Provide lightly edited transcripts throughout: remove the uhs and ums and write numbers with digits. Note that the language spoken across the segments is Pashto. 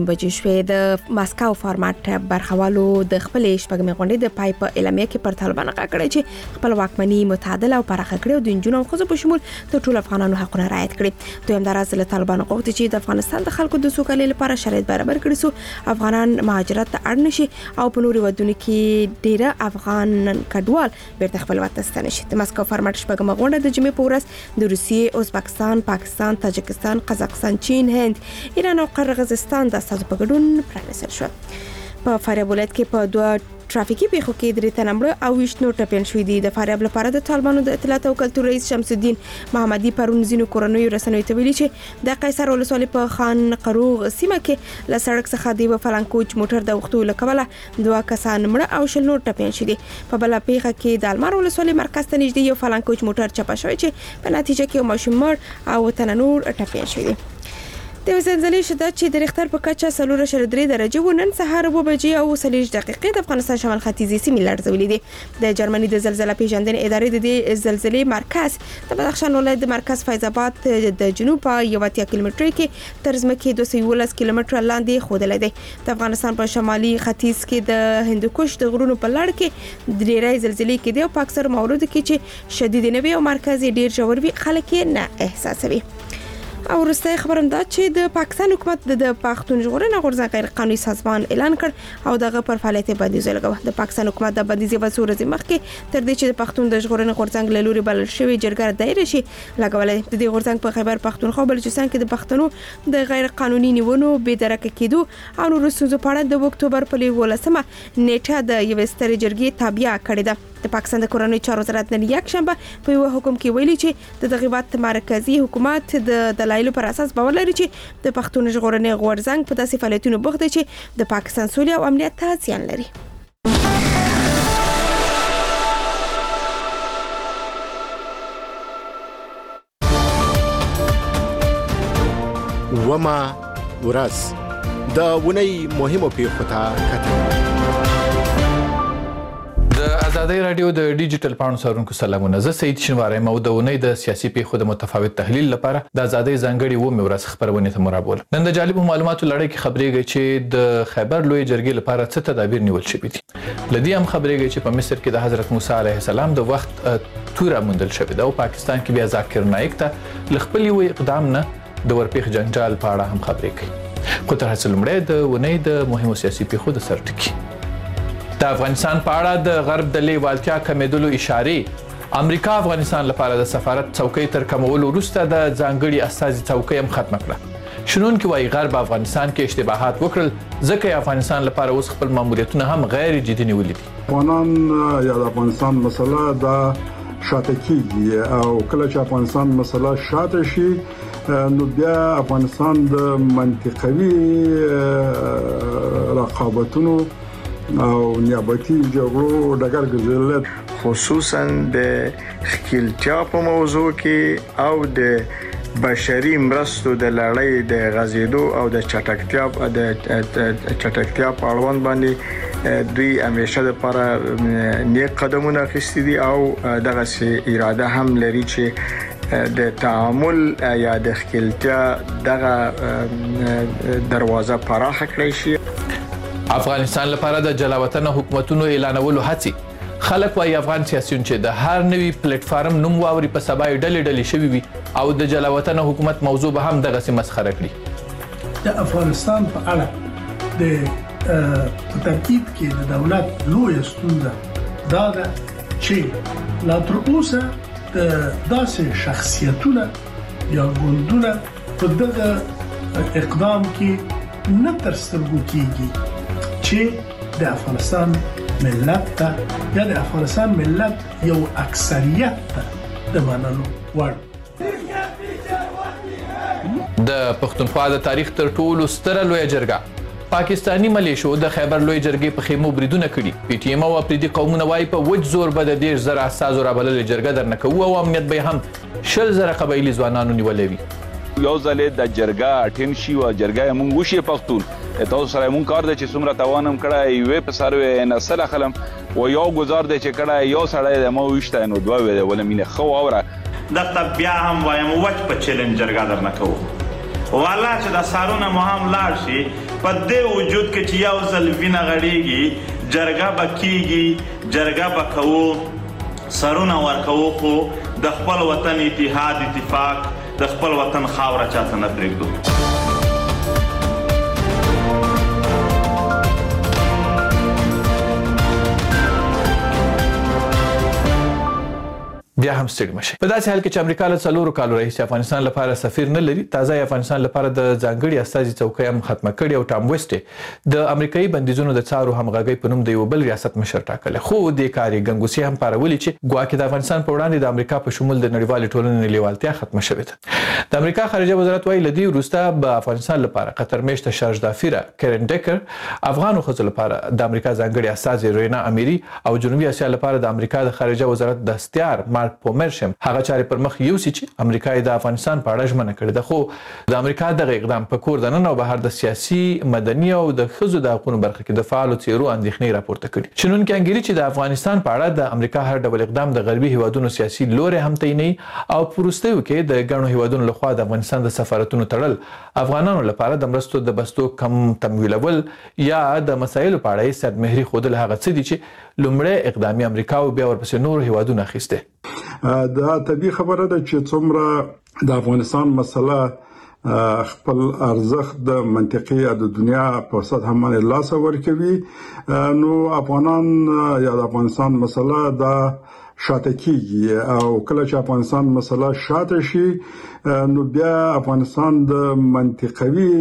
بجې شوې د ماسکو فارمات برخوالو د خپلې شپږمې غونډې د پای په اعلامیه کې پر طالبانو غاکړی چې خپل واکمني متعادله او پراخه کړي او د نجونو او ښځو په شمول د ټولو افغانانو حقونه رعایت کړي. دویم دراز له طالبانو غوښتي چې د افغانستان د خلکو د سوکالۍ لپاره شرایط برابر کړي سو افغانان مهاجرت ته اړ نشي او په نورو ودونو کې ډیره افغان کډوال بیرته خپل وطن ته ستنه شي. د ماسکو فارمات شپږمه غونډه د جمعې په ورځ د روسیې، ازبکستان، پاکستان، تاجکستان، قزاقستان، چین، هند، ایران او قرغیزستان د استازو په ګډون پرانیستل شو. په فاریاب ولایت کې په دوه ترافیکي پیښو کې 3 تنه مړه او 20 نور ټپیان شوي دي. د فاریاب لپاره د طالبانو د اطلاعات او کلتور رئیس شمس الدین محمدي پرون ځینو کورنیو رسنیو ته ویلي چې د قیصر ولسوالۍ په خان قروغ سیمه کې له سړک څخه د فلانکوچ موټر د وختو لکوله 2 کسان مړه او 20 نور ټپیان شوي دي. په بل پیښه کې د المار ولسوالۍ مرکز ته نږدې یو فلانکوچ موټر چپه شوی چې په نتیجه کې یو ماشوم مړ او تنه نور ټپیان شوي دي. د زلزلې شدت چې د ریختر په کچه 4.3 درجه و نن سهار 2 بجې او 30 دقیقې د افغانستان شمال ختیځي سیمې لړزولې دي. د جرمني د زلزلې پیژندنې ادارې د دې زلزلې مرکز د بدخشان ولایت د مرکز فیض آباد د جنوب په 80 کیلومتر کې تر ځمکې 211 کیلومتر لاندې ښودلې ده. د افغانستان په شمالي ختیځ کې د هندوکش د غرونو په لړ کې ډېرې زلزلې کې دي او په اکثر موردو کې چې شدید نه وي او مرکز ډېر ژور وي خلک یې نه احساسوي. او وروسته خبرم دا چې د پاکستان حکومت د پښتون ژغورنې غورځنګ غیر قانوني سازمان اعلان کړ او دغه پر فعالیت بندیز لګاوه. د پاکستان حکومت د بندیز په صورت مخکې تر دې چې د پښتون د ژغورنې غورځنګ له لوري بلل شوی جرګه دایر شي لګولې. د دې غورځنګ په خیبر پښتونخوا بلوچستان کې د پښتنو د غیر قانوني نیونو بې درکه کېدو او نورو ستونزو په اړه د اکتوبر په 11مه نیټه د یو سترې جرګې تابع کړې ده. د پاکستان د کورنۍ چارو وزارت نن یک شنبه په یو حکم کې ویلي چې د دغه مرکزی حکومت د دلایلو پر اساس باور لري چې د پښتون ژغورنې غورځنګ په داسې فعالیتونو بوخت دی چې د پاکستان سولې او امنیت ته زیان لري. وما ورځ د ونی مهمو پیښو ته کتل. د آزادۍ رادیو د ډیجیټل پاڼو څارونکو سلامونه. زه سید شینواری مو د ونی د سیاسي پیښو د متفاوت تحلیل لپاره د آزادۍ ځانګړي و ورځ خبرونه ته مرابول. نن د جالب معلوماتو لړۍ کې خبرېږي چې د خیبر لوی جرګې لپاره څه تدابیر نیول شوي دي. لدی هم خبرېږي چې په مصر کې د حضرت موسی علیه السلام د وخت توره موندل شوې ده او پاکستان کې بیا ذاکر نایک ته لخپل یو اقدام نه د ورپېخ جنجال په اړه هم خبرې کوي. خو تر هڅه لومړی د ونی د مهمو سیاسي پیښو د سرټکی. د افغانستان په اړه د غرب د لیوالتیا کمیدلو اشارې امریکا افغانستان لپاره د سفارت څوکۍ تر کمولو وروسته د ځانګړي استازي څوکۍ هم ختمه کړه. شنونکي وايي غرب افغانستان کې اشتباهات وکړل ځکه افغانستان لپاره اوس خپل ماموریتونه هم غیر جدي نیولي دي. افغانان یا د افغانستان مسله دا شاته کیږي او کله چې افغانستان مسله شاته شي نو بیا افغانستان د منطقوي رقابتونو او نیابتي جګړو ډګر ګرځول خصوصا د خپلتیا په موضوع کې او د بشري مرستو د لړۍ د غزیدو او د چټکتیا په اړوند باندې دوی همیشه لپاره نیک قدمونه اخیستي دي او دغه سي اراده هم لري چې د تعامل یا د خپلتیا دغه دروازه پراخه کړی شي. افغانستان لپاره د جلاوطن حکومتونو اعلانولو هڅې. خلک وايي افغان سیاسيون چې د هر نوي پلیټ فارم نوم واوري په سبا ډلې شوي وي او د جلاوطن حکومت موضوع به هم دغه سي مسخره کړي. د افغانستان په اړه د ترکیب کې د دولت لوی ستونزه دا ده چې لا تر اوسه د داسې شخصیتونه یا ګوندونه په دغه اقدام کې نه تر سترګو کېږي چې د افغانستان ملت ته یا د افغانستان ملت یو اکثریت ته د منلو وړ. د پښتونخوا د تاریخ تر ټولو ستره لوی جرګه پاکستانی ملیشو د خیبر لوی جرګې په خیمو بریدونه کړي. پی ټی ایم او افریدي قومونه وايي په وج زور به د 10,000 اساسو رابلل جرګه درنه کوو او امنیت به هم 10,000 قبایلی ځوانانو نیولې وي. یو ځلې د جرګه اټین شي او جرګه مونږ وشي پښتون تاسو سره مونږ کار د چې څومره توانم کړه یو په سروي نسل خلم او یو گزار د چې کړه یو سړی د مو وشته نو دوه ویل ول مینه خو اوره د بیا هم وایم وچ په چیلنج جرګه درنه کوو والا چې د سارونه مهم لاړ شي په دې وجود کې چې یو ځل وینه غړېږي جرګه به کېږي جرګه به کوو سرونه ورکوو خو د خپل وطن اتحاد اتفاق د خپل وطن خاوره چاته نه پرېږدو. بیا هم ستړي مشي. په داسې حال کې چې امریکا له 4 کالو راهیسې افغانستان لپاره سفیر نه لري، تازه افغانستان لپاره د ځانګړي استازي څوکۍ هم ختمه کړې او ټام ویسټ د امریکایي بندیزونو د څارو همغږۍ په نوم د یو بل ریاست مشر ټاکل. خو د کاري ګنګوسي هم پارولې چې ګواکې د افغانستان په وړاندې د امریکا په شمول د نړیوالې ټولنې لیوالتیا ختمه شوې ده. د امریکا خارجه وزارت وايي لدی وروسته به افغانستان لپاره قطر میشته شارج دافیره کرن ډیکر، افغانو ښځو لپاره د امریکا ځانګړي استازي روینا امیری او جنوبي اسیا لپاره د امریکا د خارجه وزارت دستیار مارک پومرشم هغه چارې پر مخ یوسي چې امریکا د افغانستان په اړه ژمنه کړې ده. خو د امریکا دغه اقدام په کور دننه او بهر د سیاسي، مدني او د ښځو د حقوقو برخه کې د فعالو څیرو اندېښنې راپورته کړي. شنونکي انګیري چې د افغانستان په اړه د امریکا هر ډول اقدام د غربي هیوادونو سیاسي لوري هم تعیني او پروستیو کې د ګڼو هیوادونو لخوا د افغانستان د سفارتونو تړل افغانانو لپاره د مرستو د بستو کم تمویلول یا د مسایلو په اړه صد مهري خودل هغه څه دي چې لومړی اقدامي امریکا او بیا ورپسې نور هیوادونه اخیسته. دا طبيعي خبره ده چې څومره د افغانستان مسله خپل ارزښت د منطقي د دنیا په سطح باندې لاس ورکوي، نو افغانان یا د افغانستان مسله دا شاته کیږي او کله چې افغانستان مسله شاته شي نو بیا افغانستان د منطقوي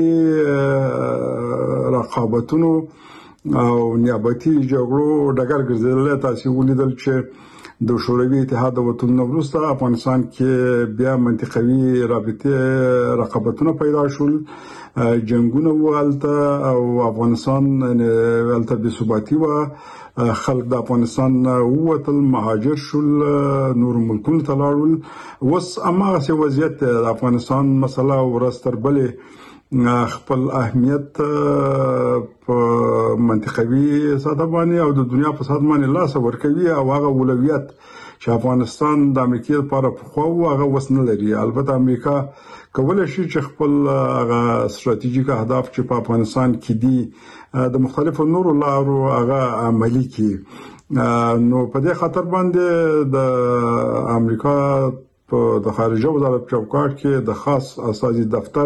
رقابتونو او نیابتي جګړو ډګر ګرځیدل. تاسو ولیدل چې د شوروي اتحاد د وطن وروسته افغانستان کې بیا منطقوي رابطه رقابتونه پیدا شول، جنگونه والته او افغانستان ولته بې ثباتي و، خلک د افغانستان ووتل، مهاجر شول، نور ملکونو ته لاړل. اوس هماغسې وضعیت د افغانستان مسله ورځ تر بلې خپل اهمیت په منطقوي سطح باندې او د دنیا په سطح باندې لاس ورکوي او هغه اولویت چې افغانستان د امریکا لپاره پخوا و هغه وس نه لري. البته امریکا کولای شي چې خپل هغه ستراتیژیک اهداف چې په افغانستان کې دي د مختلفو نورو لارو هغه عملي کړي. نو په دې خاطر باندې د امریکا په د خارجه وزارت چوکاټ کې د خاص استازي دفتر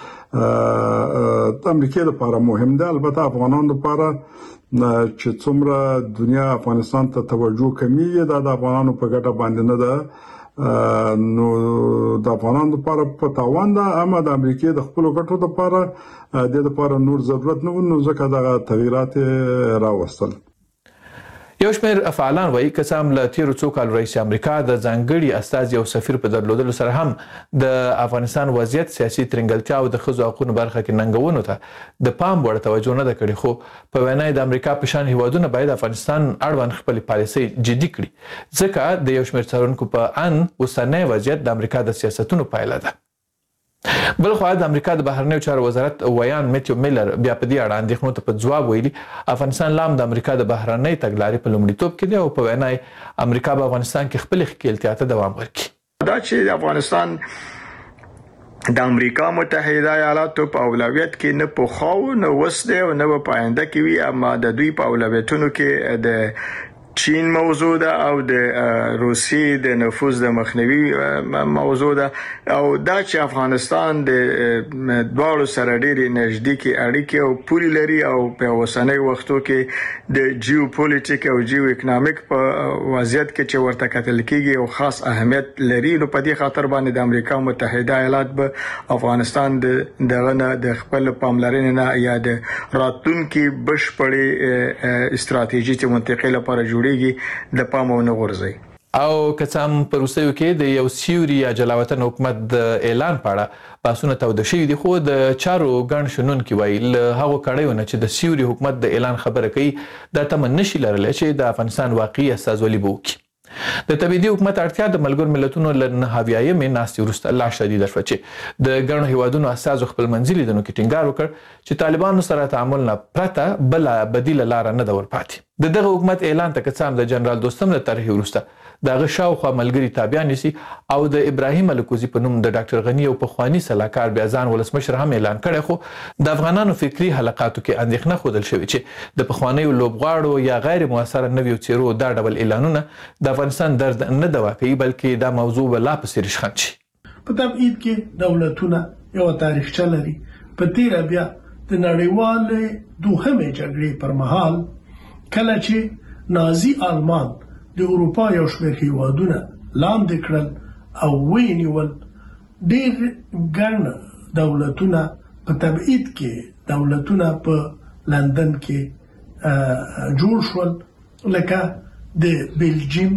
د امریکا لپاره مهم ده. البته افغانانو لپاره چې څومره دنیا افغانستان ته توجه کوي دا د افغانانو په ګټه باندې نه ده، نو د افغانانو لپاره په تاوان ده، اما د امریکا د خپل ګټو لپاره د لپاره نور ضرورت نه و، نو ځکه دا تغیرات راوستل. یو شمېر فعالان وایي که څه هم له تیرو څو کالو راهیسې امریکا د ځانګړي استازي او سفیر په درلودلو سره هم د افغانستان وضعیت، سیاسي ترنګلتیا او د ښځو حقوقو برخه کې ننګونو ته د پام وړ توجه نه ده کړې. خو په وینا د امریکا په شان هیوادونه باید افغانستان اړوند خپل پالیسۍ جدي کړي، ځکه د یو شمېر څارونکو په ان اوسنی وضعیت د امریکا د سیاستونو پایله ده. بل خو د امریکا د بهرنیو چارو وزارت ویان میتیو میلر بیا په دې اړه اندېښنو ته په ځواب ویلي افغانستان لام د امریکا د بهرنۍ تګلارې په لومړیتوب کې دی او په وینا امریکا په افغانستان کې خپل ښکېلتیا ته دوام ورکړي. دا چې افغانستان د امریکا متحده ایالاتو په اولویت کې نه پوخاو نه وسده او نه په آینده کې وي، اما د دوی په اولویتونو کې د چین موضوع ده او د روسي د نفوذ د مخنیوي موضوع ده او دا چې افغانستان د دوه سره ډېری نږدې اړیکې او پولي لري او په اوسنۍ وختو کې د جیوپولیټیک او جیو اکونومیک په وضعیت کې چې ورته کتل کېږي او خاص اهمیت لري. نو په دې خاطر باندې د امریکا متحده ایالات به افغانستان دغه د خپل پاملرنې نه یا د راتلونکي بشپړې استراتیژي چې منطقې لپاره د پامو نه غورځي. او کڅام پروسیو کې د یو سیوري یا جلاوطن حکومت د اعلان پاړه باسونه توده شوي دي، خو د چارو ګڼ شنونکي وایي له هغو کړیو نه چې د سیوري حکومت د اعلان خبره کوي دا تمه نشي لرلی چې د افغانستان واقعي استازولي به وکړي. د تبعیدي حکومت اړتیا د ملګرو ملتونو له 9 ناستې وروسته لا شدیده شوه چې د ګڼو هیوادونو استازو خپل منځي لیدنو کې ټینګار وکړ چې طالبانو سره تعامل نه پرته بله بدیله لاره نه ده ورپاتې. د دغه حکومت اعلان ته که د جنرال دوستم له طرحې وروسته دغه شاوخوا ملګري تابع نیسي او د ابراهیم الکوزي په نوم د ډاکټر غنی او پخوانی سلاکار بیا ځان ولسمشر هم اعلان کړی، خو د افغانانو فکری حلقاتو کې اندېښنه ښودل شوې چې د پخوانیو لوبغاړو یا غیر موثره نویو څیرو دا ډول اعلانونه د افغانستان درد نه دوا کوي، بلکې دا موضوع به لا پسې رشخند شي. په تبعید کې دولتونه یو تاریخچه لري. په تیره بیا د نړیوالې دوهمې جګړې پر مهال کله چې نازي آلمان د اروپا یو شمېر هیوادونه لاندې کړل او ونیول، ډېر ګڼ دولتونه په تبعید کې دولتونه په لندن کې جوړ شول، لکه د بلجیم،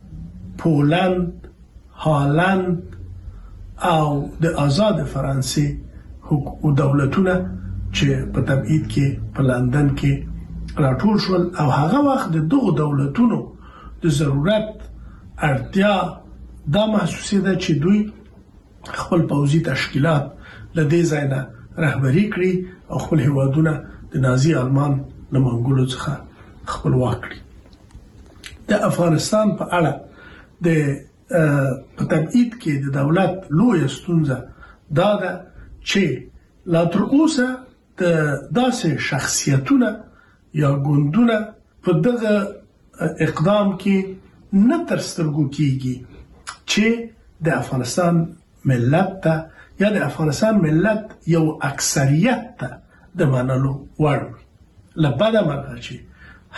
پولند، هالند او د آزاد فرانسې دولتونه چې په تبعید کې په لندن کې راټول شول. او هغه وخت د دغو دولتونو د ضرورت اړتیا دا محسوسېده چې دوی خپل پوځي تشکیلات له دې ځای نه رهبري کړي او خپل هیوادونه د نازي آلمان له منګولو څخه خپلواک کړي. د افغانستان په اړه د په تبعید کې د دولت لویه ستونزه دا ده چې لا تر اوسه د داسې شخصیتونه یا ګوندونه په دغه اقدام کې نه تر سترګو کیږي چې د افغانستان ملت ته یا د افغانستان ملت یو اکثریت ته د منلو وړ وي. له بده مرغه چې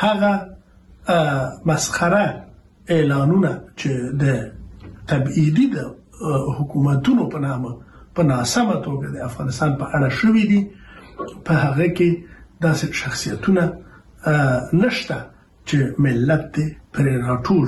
هغه مسخره اعلانونه چې د تبعیدي د حکومتونو په نامه په ناسمه توګه د افغانستان په اړه شوي دي، په هغه کې داسې شخصیتونه نشته چې ملت دې پرې راټول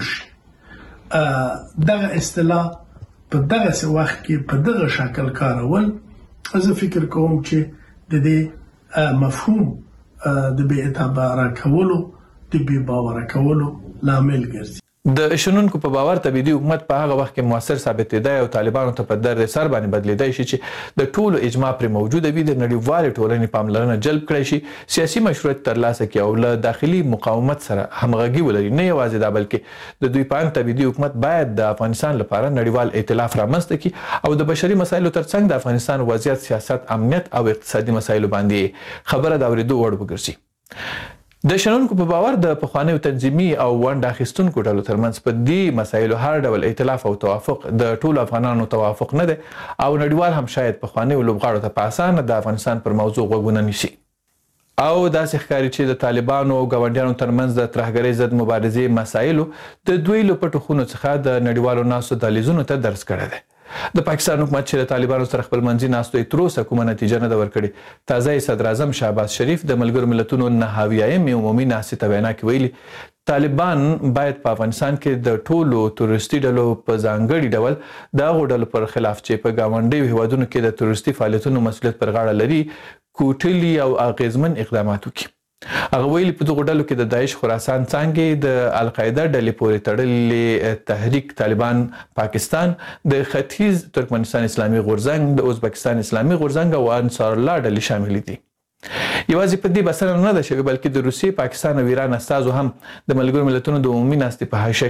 شي. دغه اصطلاح په دغه وخت کې په دغه شکل کارول، زه فکر کوم چې د دې مفهوم د بې اعتباره کولو، د بې باوره کولو لامل ګرځي. د شنونکو په باور تبعیدي حکومت په هغه وخت کې موثر ثابتېدای او طالبانو ته په درد سر باندې بدلیدای شي چې د ټولو اجماع پر موجوده وي، د نړیوال ټولنې پاملرنه جلب کړي شي، سیاسي مشروعیت ترلاسه کړي او له داخلي مقاومت سره همغږي ولري. نه یوازې دا بلکې د دوی په اند تبعیدي حکومت باید د افغانستان لپاره نړیوال ائتلاف رامنځته کړي او د بشري مسایلو ترڅنګ د افغانستان وضعیت، سیاست، امنیت او اقتصادي مسایلو باندې خبره د اورېدو وړ وګرځي. د شنونکو په باور د پخوانیو تنظیمي او ونډه اخیستونکو ډلو ترمنځ په دې مسایلو هر ډول ائتلاف او توافق د ټولو افغانانو توافق نه دی او نړیوال هم شاید پخوانیو لوبغاړو ته په اسانه د افغانستان پر موضوع غوږونه نیسي. او داسې ښکاري چې د طالبانو او ګاونډیانو ترمنځ د ترهګرۍ ضد مبارزې مسایلو د دوی له پټو خونو څخه د نړیوالو ناستو دهلیزونو ته درس کړی دی. د پاکستان حکومت چې د طالبانو سره خپل منځي ناستو تر اوسه کومه نتیجه نه ده ورکړې. تازه صدر اعظم شهباز شریف د ملګرو ملتونو 9 عمومي ناستې ته وینا کې ویلي طالبان باید په افغانستان کې د ټولو تروریستي ډلو په ځانګړي ډول د هغو ډلو پر خلاف چې په ګاونډیو هیوادونو کې د تروریستي فعالیتونو مسؤلیت پر غاړه لري کوټلي او اغیزمن اقدامات وکړي. هغه ویلي په دغو ډلو کې د داعش خراسان څانګې، د القاعده ډلې پورې تړلې تحریک طالبان پاکستان، د ختیځ ترکمنستان اسلامي غورځنګ، د ازبکستان اسلامي غورځنګ او انصار الله ډلې شامل دي. یوازې په دې بسنه نه ده شوې بلکې د روسیې، پاکستان او ایران استازو هم د ملګرو ملتونو د عمومي ناستې په حاشیه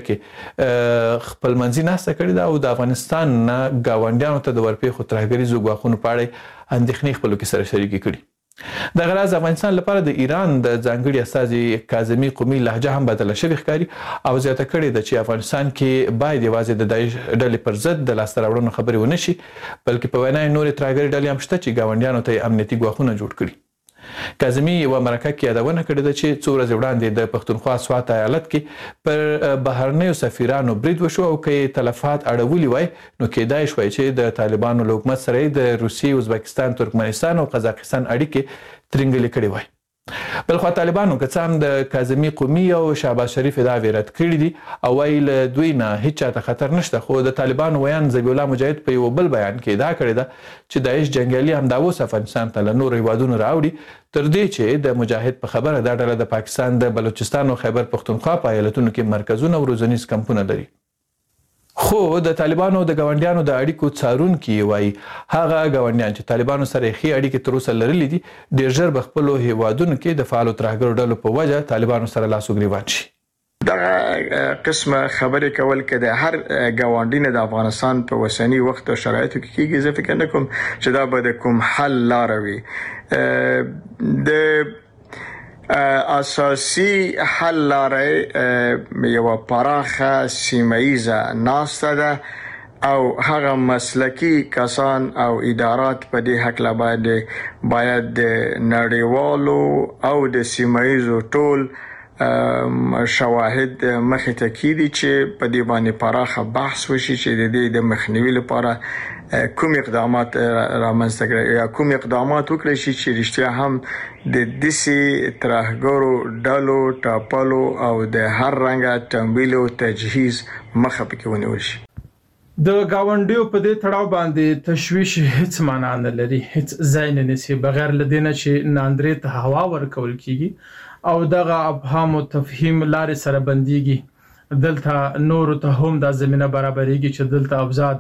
کې خپل منځي ناسته کړې ده او د افغانستان نه ګاونډیانو ته د ورپېښو ترهګریزو ګواښونو په اړه اندېښنې خپلو کې سره شریکې کړي. د غراض افغانستان لپاره د ایران د ځانګړي استازي کاظمي قومي لهجه هم بدله شوې ښکاري او زیاته کړې ده چې افغانستان کې باید یوازې د داعش ډلې پر ضد د لاسته راوړنو خبرې ونه شي بلکې په وینا یې نورې ترهګرې ډلې هم شته چې ګاونډیانو ته یې امنیتي ګواښونه جوړ کړي. کاظمي یوه مرکه کې یادونه کړې ده چې څو ورځې وړاندې د پښتونخوا سوات ایالت کې پر بهرنیو سفیرانو برید وشو او که یې تلفات اړولي وای نو کېدای شوی چې د طالبانو له حکومت سره د روسیې، ازبکستان، ترکمنستان او قزاقستان اړیکې ترنګلې کړې وای. بلخوا طالبانو که څه هم د کاظمي قومي او شهباز شریف ادعاوې رد کړي دي او وایي له دوی نه هیڅ چاته خطر نشته، خو د طالبانو ویان ذبیح الله مجاهد په یو بل بیان کې ادعا کړې ده چې داعش جنګیالي همدا اوس افغانستان ته له نورو هیوادونو راوړي تر دې چې د مجاهد په خبره دا ډله د پاکستان د بلوچستان او خیبر پښتونخوا په ایالتونو کې مرکزونه او روزنیز کمپونه لري. خو د طالبانو د ګاونډیانو د اړیکو څارونکي وایي هغه ګاونډیان چې طالبانو سره ښې اړیکې تر اوسه لرلې دي ډېر ژر به خپلو هیوادونو کې د فعالو ترهګرو ډلو په وجه طالبانو سره لاس و ګریوان شي. دا قسمه خبرې کول کې د هر ګاونډي نه د افغانستان په وسنی وخت او شرایطو کې کېږي. زه فکر نه کوم چې دا به د کوم حل لار وي. د اساسي حل لارې یو پراخه سیمایزه ناسته ده او هغه مسلکی کسان او ادارات په دې حق لا باید د نړیوالو او د سیمایزو ټول شواهد مخې ته کیدي چې په دې باندې پراخه بحث وشي چې د دې د مخنیوي لپاره کوم اقدامات رامنځته کړي یا کوم اقدامات وکړي شي چې رښتیا هم د دسي ترهګرو ډلو ټاپلو او د هر رنګه تمویل او تجهیز مخه پکې ونیول شي. د گاونډیو په دې تړاو باندې تشویش هیڅ معنا نه لري، هیڅ ځای نه نسی بغیر لدینه چې ناندرې ته هوا ورکول کیږي او دغه ابهام او تفهیم لارې سره بنديږي. دلته نور ته هم د زمينه برابرېږي چې دلته ابزاد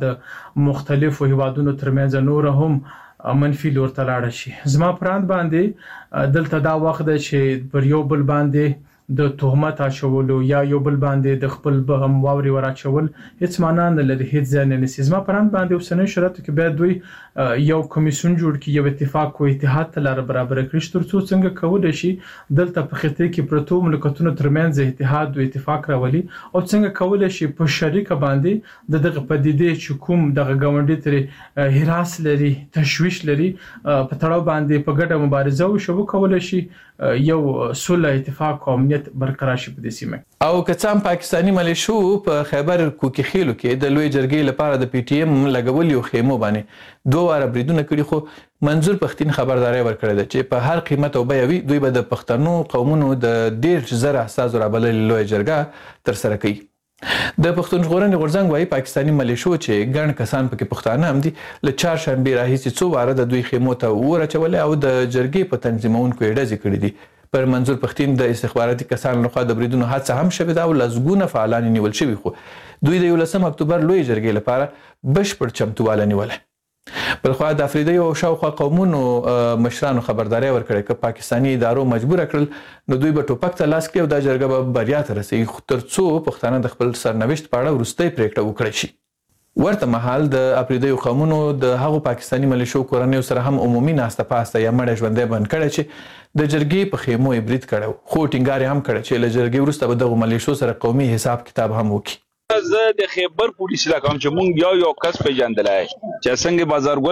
مختلفو هیوادونو ترمنځ نور هم منفي لور ته لاړ شي. زما پراند باندې دلته دا وخت دی چې پر یو بل باندې د تهمت اچولو یا یو بل باندې د خپل بهم واوري وراچول هیڅ معنا نه لري، هیڅ ځای نه نسی. زما پراند باندې اوسنۍ شرایطو کې باید دوی یو کمیسیون جوړ کړي، یو اتفاق او اتحاد ته لار برابر کړي ترڅو څنګه کولای شي دلته په خطه کې پروتو مملکتونو ترمنځ اتحاد او اتفاق راولي او څنګه کولای شي په شریکه باندې دغه پدیدې چې کوم دغه ګاونډي تر هراس لري، تشویش لري، په تړاو باندې په ګډه مبارزه وشو کولای شي یو صلح اتفاق او امنیت برقرار شي په دې سیمه. او کڅام پاکستانی ملیشو په خیبر کوکیخیلو کې د لوی جرګې لپاره د پی ټی ایم لګولو خیمو باندې 2 واره بریدونه کړي، خو منظور پښتين خبرداري ورکړه ده چې په هر قیمت او بیاوي دوی به د پښتنو قومونو د 1.5 اساس رابلل لوی جرګه تر سره کوي. د پښتون ژغورنې غورځنګ وايي پاکستانی ملیشو چې ګڼ کسان پکې پښتانه هم دي له 4 شنبه راهیسې 2 واره د دوی خیمو ته ورچول او د جرګې په تنظیمونکو یې ډزې کړې دي. پر منظور پښتين د استخباراتي کسانو لخوا د بریدونو حادثه هم شوې ده او لزګونه فعالان نیول شوي، خو دوی د 11 اکتوبر لوی جرګې لپاره بشپړ چمتواله نیوله. بلخوا د افریدي او شاوخوا قومونو مشرانو خبرداري ورکړه چې پاکستانی ادارو مجبور کړل نو دوی به ټوپک ته لاس کړي او د جرګه به بریا ته رسېږي ترڅو پښتانه د خپل سرنوشت په اړه وروستۍ پریکړه وکړي شي. ورته مهال د افریدي قومونو د هغو پاکستانی ملیشو کورنیو سره هم عمومي ناسته پاسته یا مړ ژوندې بند کړي چې د جرګې په خیمو برید کړو، خو ټینګار هم کړي چې له جرګې وروسته به د ملیشو سره قومي حساب کتاب هم وکړي. زه د خیبر پولیس علاقم چې مونږ یو کس پیژندلای چې څنګه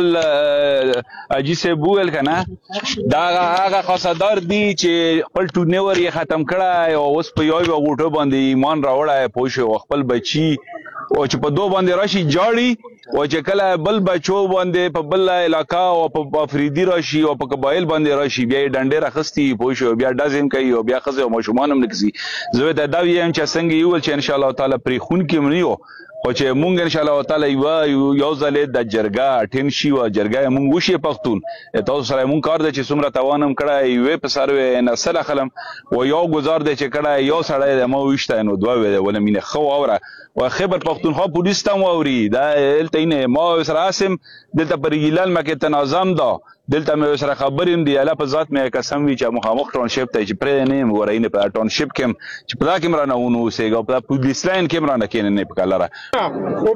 بازارګل اجي سه بوول کنه دا هغه خاصدار دی چې خپل ټونور یې ختم کړای او اوس په یو غوټو باندې ایمان راوړای پوه خپل بچي او چې په دوه باندې راشي جاړي او چې کله بل بچو باندې په بل علاقہ او په افریدي راشي او په قبایل باندې راشي بیا ډنډه راخستي پوه بیا دازم کوي او بیا خزه او مشومان هم نکسي. زه دا ویم چې څنګه یو چې ان شاء الله تعالی پری خون کې منیو او چې مونږ ان شاء الله تعالی یو ځلې د جرګه ټین شي او جرګه مونږ وشي پښتون تاسو سره مونږ کار د چې څومره توانم کړای وې په سروي نسل خلم او یو گزار د چې کړای یو سړی د مو وشته نو دوه ولا مینه خو اوره او خبر پښتونخوا پولیس ته موري دا التینه ما سره اسم دلته پر ګیلال مکه تنظیم دا دلته مې سره خبریم دی اله په ذات مې قسم وی چې مخامخ ټاونشپ ته چې پرې نه مورینه په ټاونشپ کې چې په دا کې مرانه ونو سیګو په پولیس لاین کې مرانه کې نه پکاله او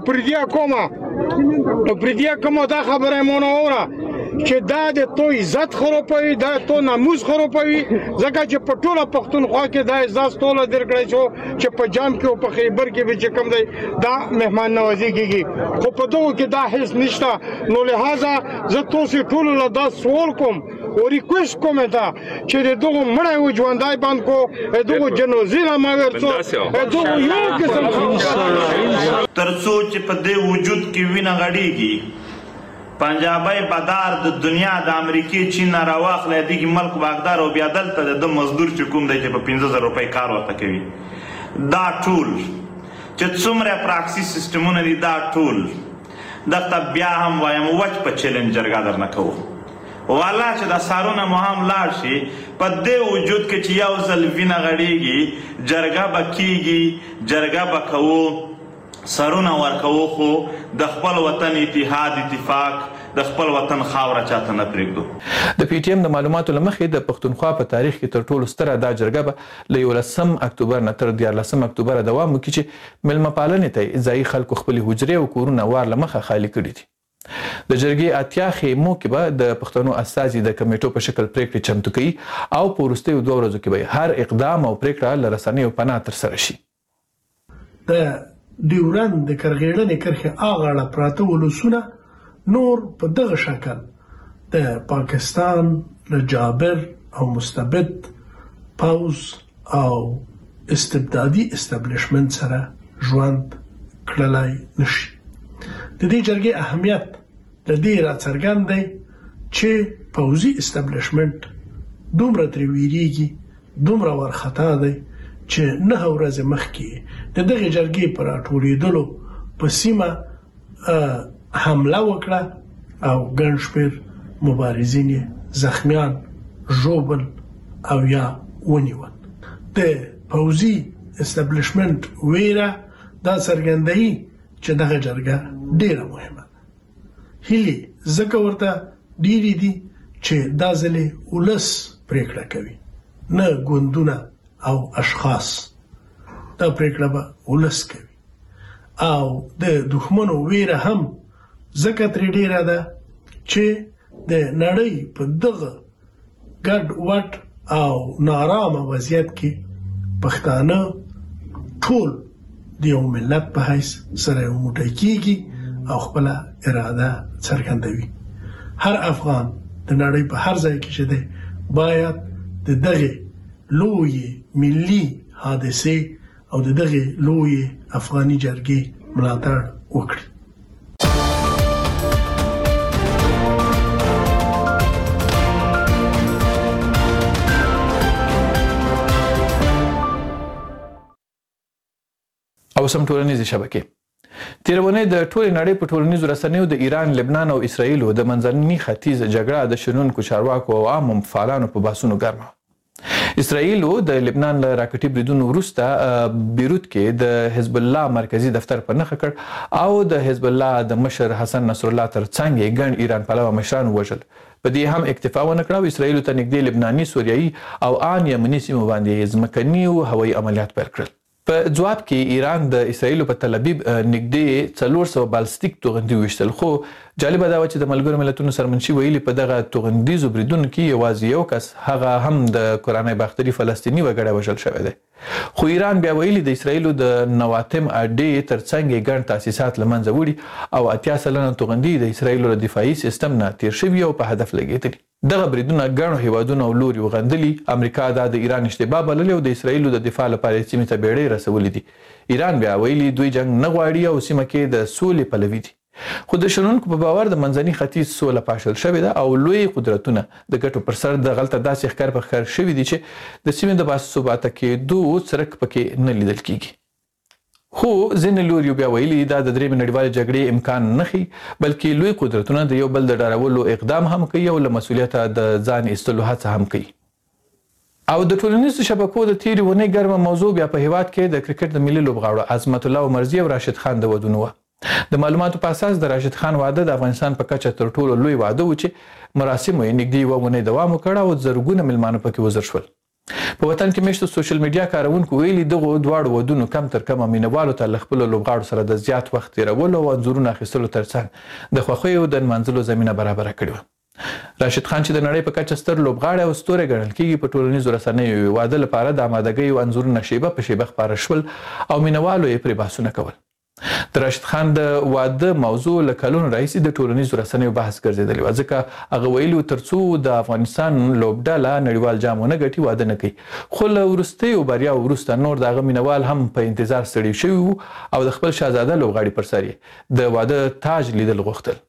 پردیا کومه دا خبره مونږ اوره چې دا د تو عزت خرابوي، دا تو ناموس خرابوي، ځکه چې په ټوله پښتونخوا کې دا عزت ټوله درکړی شو چې په جام کې او په خیبر کې به چې کوم دی دا مهمان نوازي کیږي، خو په دغه کې دا هیڅ نشته. نو لہذا زه تاسو ټول له دا سوال کوم او ریکوست کوم دا چې دغه مړی و ژوندای باندې کو دغه جنازې ما ورڅو دغه یو قسم ترڅو چې په دې وجود کې وینه غړیږي پنجابی بدار د دنیا د امریکای چین راواخلې دغه ملک باغدار او بیا دلته د مزدور چې کوم دی چې په 15000 روپۍ کار ورته کوي دا ټول چې څومره پراکسي سیستمونه دي دا ټول دغه بیا هم وایم وچ په چیلنج جرګه درنه کوو والا چې د سارونه مهم لاړ شي په دې وجود کې چې یو ځل وینه غړیږي جرګه به کیږي جرګه به کوو سرونه ورکوو خو د خپل وطن اتحاد اتفاق د خپل وطن خاوره چاته نه پرېږدو. د پی ټی ایم د معلوماتو له مخې د پښتونخوا په تاریخ کې تر ټولو ستره دا جرګه به له 11 اکتوبر نه تر 14 اکتوبر دوام وکړي چې مېلمه پالنې ته ځایي خلکو خپلې حجرې او کورونه وار له مخه خالي کړي دي. د جرګې اتیا خیمو کې به د پښتنو استازي د کمیټو په شکل پریکړې چمتو کوي او په وروستیو 2 ورځو کې به هر اقدام او پریکړه له رسنیو پناه ترسره شي. د ډیورند د کرغېړنې کرښې اغاړه پراته ولسونه نور په دغه شکل د پاکستان له جابر او مستبد پاوز او استبدادي استابلیشمنت سره ژوند کړلای نشي. د دې جرګې اهمیت د دې راڅرګند دی چې پوځي استابلیشمنت دومره ترې ویریږي، دومره ورخطا دی چې 9 ورځې مخکې د دغه جرګې پر راټولېدلو په سیمه حمله وکړه او ګڼ شمېر مبارزین زخمیان، ژوبل او یا ونیول. د پوځي استابلیشمنت ویره دا څرګندوي چې دغه جرګه ډیره مهمه ده. هیلې ځکه ورته ډیرې دي چې دا ځلې ولس پریکړه کوي، نه ګوندونه او اشخاص. دا پریکړه به ولس کوي او د دښمنو ویره هم ځکه ترې ډیره ده چې د نړۍ په دغه ګډ وډ او نارامه وضعیت کې پښتانه ټول د یو ملت په حیث سره یو موټی کېږي او خپله اراده څرګندوي. هر افغان د نړۍ په هر ځای کې چې دی باید د دغې لویې ملي حادثې او د دغې لویې افغاني جرګې ملاتړ وکړي. او سم ټولنیزې شبکې تیرونې د ټولې نړۍ په ټولنیزو رسنیو د ایران، لبنان او اسرائیلو د منځني ختیځ جګړه د شنونکو چارواکو او عامو فعالانو په بحثونو ګرمه. اسرائیلو د لبنان له راکټي بریدونو وروسته بیروت کې د حزب الله مرکزی دفتر په نښه کړ او د حزب الله د مشر حسن نصر الله ترڅنګ یې ګڼ ایران پلوه مشران ووژل. په دې هم اکتفا ونه کړه او اسرائیلو ته نږدې لبناني، سوریایي او ان یمني سیمو باندې ځمکني او هوایي عملیات پیل کړل. په جواب کې ایران د اسرائیلو په تل ابیب نږدې 400 بالستیک توغندي وشتل. خو جالبه دا و چې د ملګرو ملتونو سرمنشي ویلي په دغه توغندیزو بریدونو کې یوازې یو کس، هغه هم د کورنۍ باختري فلسطیني وګړی وژل شوی دی. خو ایران بیا ویلي د اسرائیلو د نواتم اډې ترڅنګ یې ګڼ تاسیسات له منځه وړي او 80 سلنه توغندي د اسرائیلو له دفاعي سیستم نه تیر شوي او په هدف لګېدلي. دغه بریدونه ګڼو هیوادونو او لوري وغندلي. امریکا دا د ایران اشتباه بللې او د اسرائیلو د دفاع لپاره سیمې ته بیړۍ رسولې دي. ایران بیا ویلي دوی جنگ نه غواړي او سیمه کې د سولې پلوي دي. خو د شنونکو په باور د منځني ختیځ سوله پاشل شوې ده او لوی قدرتونه د ګټو پر سر د غلطه داسې ښکار په ښکار شوي دي چې د سیمې د باثباته کېدو څرک پکې نه لیدل کېږي. خو ځینې لوري بیا ویلي دا د درېیمې نړیوالې جګړې امکان نه ښیي، بلکې لوی قدرتونه د یو بل د ډارولو اقدام هم کوي او له مسؤلیته د ځان ایستلو هڅه هم کوي. او د ټولنیزو شبکو د تیرې ونې ګرمه موضوع بیا په هیواد کې د کرکټ د ملي لوبغاړو عظمت الله عمرزي او راشد خان د ودونو وه. د معلوماتو په اساس د راشد خان واده د افغانستان په کچه تر ټولو لوی واده و چې مراسمو یې نږدې یوه اونۍ دوام وکړ او زرګونه مېلمانه پکې وزر شول. په وطن کې میشتو سوشل میډیا کاروونکو ویلي دغو دواړو ودونو کم تر کمه مینوالو ته له خپلو لوبغاړو سره د زیات وخت تېرولو او انځورونو اخیستلو ترڅنګ د خوښیو د نمانځلو زمینه برابره کړې وه. راشد خان چې د نړۍ په کچه ستر لوبغاړی او ستوری ګڼل کېږي په ټولنیزو رسنیو واده لپاره د آمادګیو انځورونه شیبه په شیبه خپاره شول او مینوالو یې پرې بحثونه کول. د راشد خان د واده موضوع له کلونو راهیسې د ټولنیزو رسنیو بحث ګرځېدلې وه، ځکه هغه ویلي ترڅو د افغانستان لوبډله نړیوال جام ونه ګټي واده نه کوي. خو له وروستیو بریاو وروسته نور د هغه مینوال هم په انتظار ستړي شوي وو او د خپل شهزاده لوبغاړي پر سر یې د واده تاج لیدل غوښتل.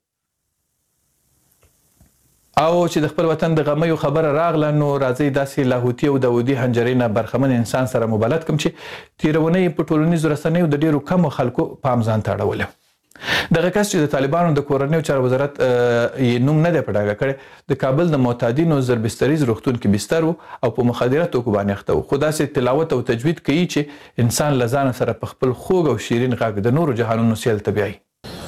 او چې د خپل وطن د غمیو خبره راغله نو راځئ داسې لاهوتي او داودي حنجرې نه برخمن انسان سره مبلد کړم چې تېره اونۍ په ټولنیزو رسنیو د ډېرو کمو خلکو پام ځان ته اړولی. دغه کس چې د طالبانو د کورنیو چارو وزارت یې نوم نه دی په ډاګه کړی د کابل د معتادینو زربستریز روغتون کې بستر او په مخدره توکو باندې اخته و، خو داسې تلاوت او تجوید کوي چې انسان له ځانه سره په خپل خوږ او شیرین غږ د نورو جهانونو سیل ته بیایي.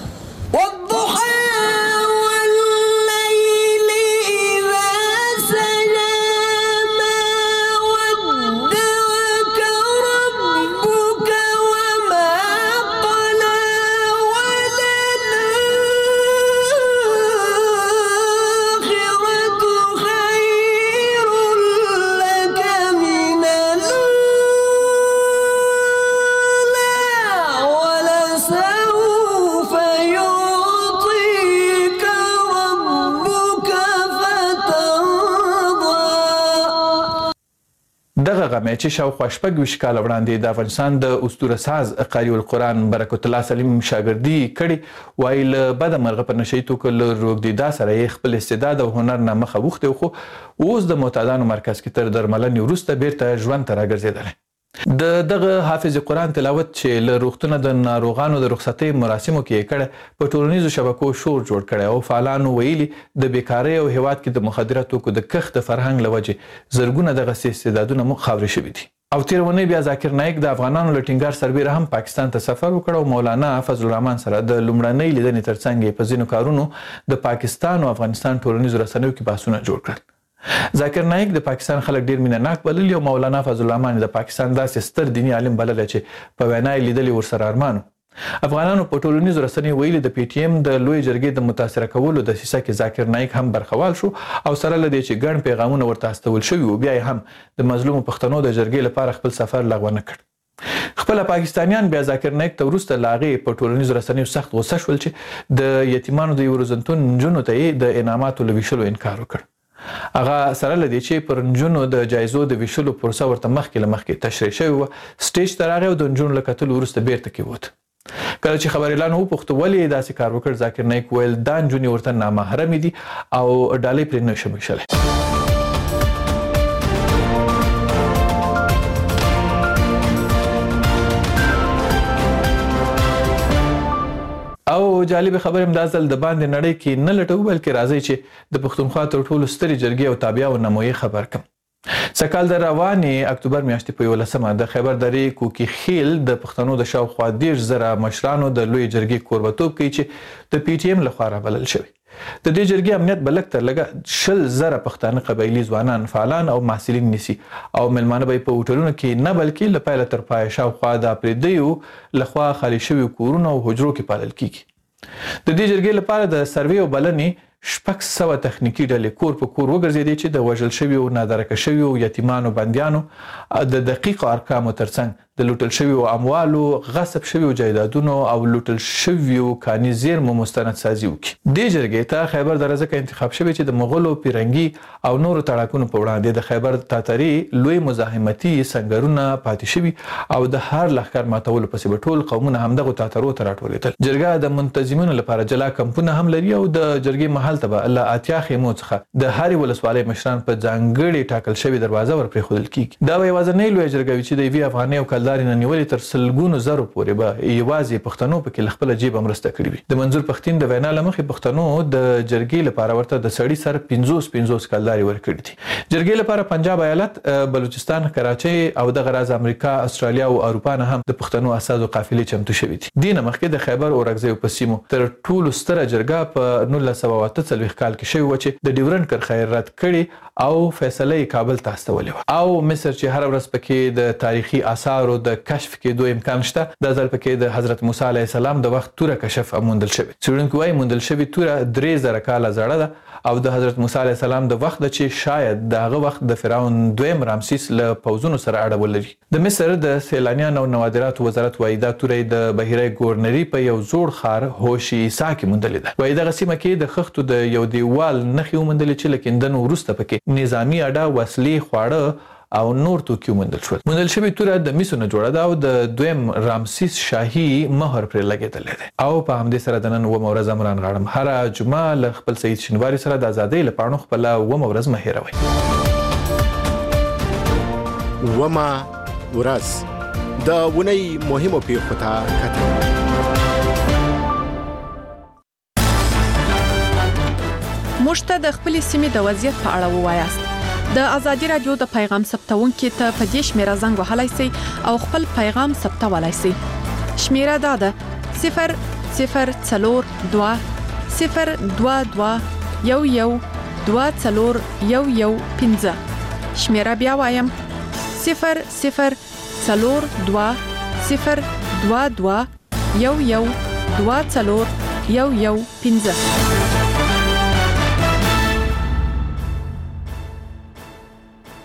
دغه غمه چې شاوخوا شپږ ویشت کاله وړاندې د افغانستان د اسطوره ساز قاری القرآن برکت الله سلیم شاګردي کړي، وایي له بده مرغه په نشهیي توکو له روږدېدا سره یې خپل استعداد او هنر نه مخه وښتی، خو اوس د معتادانو مرکز کې تر درملنې وروسته بیرته ژوند ته راګرځېدلی. د دغه حافظ قرآن تلاوت چې له روغتونه د ناروغانو د رخصتۍ مراسمو کې یې کړی په ټولنیزو شبکو شور جوړ کړی او فعالانو ویلي د بیکارۍ او هیواد کې د مخدره توکو د کښت د فرهنګ له وجې زرګونه دغسې استعدادونه مو خاورې شوي دي. او تیر ونې بیا ذاکر نایک د افغانانو له ټینګار سربیره هم پاکستان ته سفر وکړ او مولانا فضل الرحمن سره د لومړنۍ لیدنې ترڅنګ په ځینو کارونو د پاکستان او افغانستان ټولنیزو رسنیو کې بحثونه جوړ کړل. ذاکر نایک د پاکستان خلک ډیر مینه ناک بللي او مولانا فضل الرحمن د پاکستان داسې ستر دیني عالم بللی چې په وینا یې لیدلي ورسره ارمانو. افغانانو په ټولنیزو رسنیو ویلي د پی ټی ایم د لوی جرګې د متاثره کولو دسیسه کې ذاکر نایک هم برخوال شو او سره له دې چې ګڼ پیغامونه ورته استول شوي و، بیا یې هم د مظلومو پښتنو د جرګې لپاره خپل سفر لغوه نه کړ. خپل پاکستانیان بیا ذاکر نایک ته وروسته له هغې په ټولنیزو رسنیو سخت غوسه شول چې د یتیمانو د یو روزنتون نجونو ته یې د انعاماتو له ویشلو انکار وکړ. هغه سره له دې چې پر نجونو د جایزو د ویشلو پروسه ورته مخکې له مخکې تشریح شوې وه، سټیج ته راغی او د نجونو له کتلو وروسته بیرته کېوت. کله چې خبریالانو وپوښته ولې یې داسې کار وکړ، ذاکر نایک ویل دا نجونې ورته نامحرمې دي او ډالۍ پرې نه شم ویشلی. او جالب خبر هم دا ځل د باندې نړۍ کې نه لټو، بلکې راځي چې د پښتونخوا تر ټولو سترې جرګې او تابعیاو نمایي خبر کم. سکال د روانې اکتوبر میاشتې په 11 د خیبر درې کوکي خیل د پښتنو د شاوخوا 10,000 مشرانو د لوی جرګې کوربتوب کوي چې د پی ټی ایم لخوا رابلل شوی. د دې جرګې امنیت به لږ تر لږه 10,000 پښتانه قبایلي ځوانان فعالان او محصلین نیسي او مېلمانه به یې په هوټلونو کې نه بلکې له پیله تر پایه شاوخوا د پردیو لخوا خالي شوي کورونو او حجرو کې پالل کیږي. د دې جرګې لپاره د سروې او بلنې 600 تخنیکي ډلې کور په کور وګرځېدې چې د وژل شویو، نادرکه شویو، یتیمانو، بندیانو د دقیقو ارقامو ترڅنګ د لوټل شویو اموالو، غصب شویو جایدادونو او لوټل شویو کاني زیرمو مستند سازي وکړي. دې جرګې ته خیبر دره ځکه انتخاب شوی چې د مغولو، پیرنګي او نورو تړاکونو په وړاندې د خیبر تاتري لوی مزاحمتي سنګرونه پاتې شوي او د هر لښکر ماتولو پسې به ټول قومونه همدغو تاترو ته راټولېدل. جرګه د منتظمینو لپاره جلا کمپونه هم لري او د جرګې محل ته به له 80 خیمو څخه د هرې ولسوالۍ مشران په ځانګړې ټاکل شوې دروازه ورپرېښودل کیږي. دا به یوازینۍ لویه جرګه وي چې د یوې افغانۍ او کلدارې نه نیولې تر سلګونو زرو پورې به یوازې پښتنو پکې له خپله جیبه مرسته کړې وي. د منظور پښتین د وینا له مخې پښتنو د جرګې لپاره ورته د سړي سر 50 کلدارې ورکړي دي. جرګې لپاره پنجاب ایالت، بلوچستان، کراچۍ او دغه راز امریکا، استرالیا او اروپا نه هم د پښتنو اساسو قافلې چمتو شوي دي. دې نه مخکې د خیبر اورکزیو په سیمو تر ټولو ستره جرګه په 1948 کال کې شوې وه چې د ډیورنډ کرښه یې رد کړې او فیصله یې کابل ته استولې وه. او مصر چې هره ورځ پکې د تاریخي آثارو د کشف کېدو امکان شته، دا ځل پکې د حضرت موسی علیه السلام د وخت توره کشف موندل شوې. څېړونکي وایي موندل شوې توره 3000 کاله زړه ده او د حضرت موسی علیه السلام د وخت ده چې شاید د هغه وخت د فرعون دویم رامسیس له پوځونو سره اړه ولري. د مصر د سیلانیانو او نوادراتو وزارت وایي دا توره د بحیره ګورنري په یو زوړ ښار هوشي عیسی کې موندلې ده. وایي دغه سیمه کې د خښتو د یو دیوال نښې وموندلې چې له کیندنو وروسته پکې نظامي اډه، وسلې، خواړه او نور توکي موندل شول. موندل شوې توره د مسو نه جوړه ده او د دویم رامسیس شاهي مهر پرې لګېدلی دی. او په همدې سره د نن 9 ورځ امران غاړم. هره جمعه له خپل سید شینواري سره د ازادۍ له پاڼو خپله 9 ورځ مه هېروئ. 9 ورځ د اونۍ مهمو پیښو ته کتل. مشته د خپل سیمې د وضعیت په اړه ووایاست د ازادي رادیو د پیغام ثبتونکو ته په دې شمیره زنګ وهلای شئ او خپل پیغام ثبتولای شئ شمیره دا ده 002 022 11 2 شمیره بیا وایم 002 022 11 2 15